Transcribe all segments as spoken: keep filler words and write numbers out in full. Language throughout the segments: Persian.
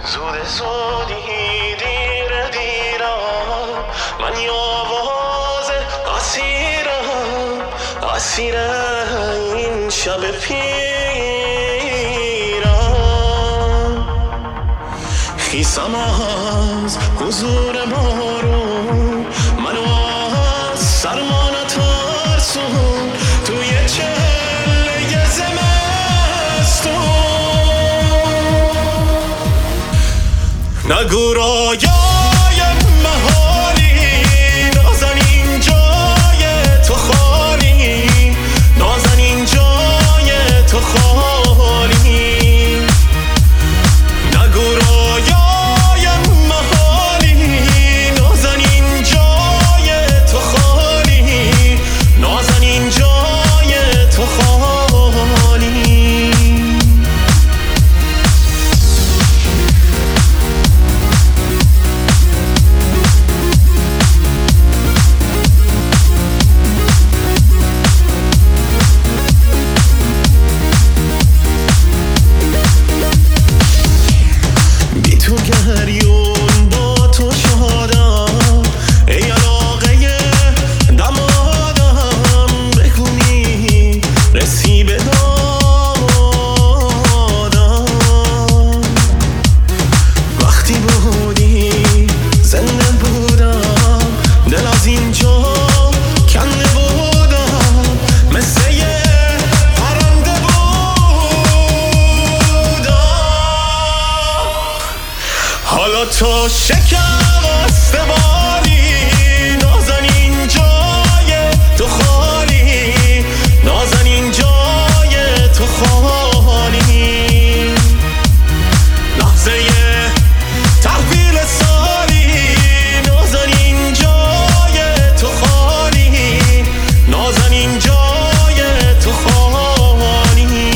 زود زودی دیر دیرم من یاواز اسیرم اسیر این شب پیرم خیسم از حضور بارون منو از سرما نترسون توی چله زمستون نگو رایای محالی نازنین جای تو خالی نازنین جای تو خالی نگو رایای محالی نازنین جای تو خالی نازنین جای تو خالی گریون با تو شادم ای علاقه دمادم بگونی رسی به دادم وقتی بودی زنده بودم دل از اینجا کنده بودم مثل یه پرنده بودم حالا تو شکست بالی نازنین جای تو خالی نازنین جای تو خالی لحظه تحویل سالی نازنین جای تو خالی نازنین جای تو خالی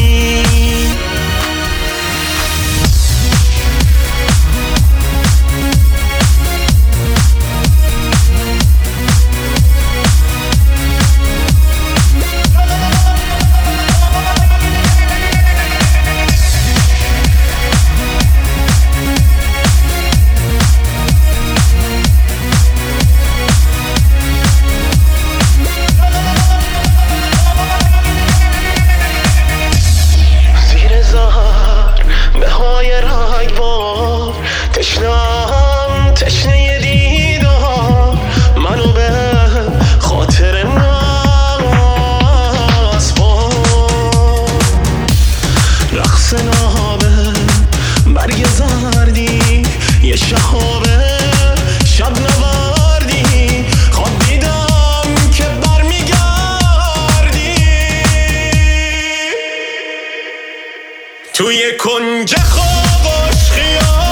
تشنم تشنه دیدار منو به خاطر نسپار رقص نابه برگ زردی یه شهابه شب نوردی خواب دیدم که برمیگردی توی کنج خوابش خیال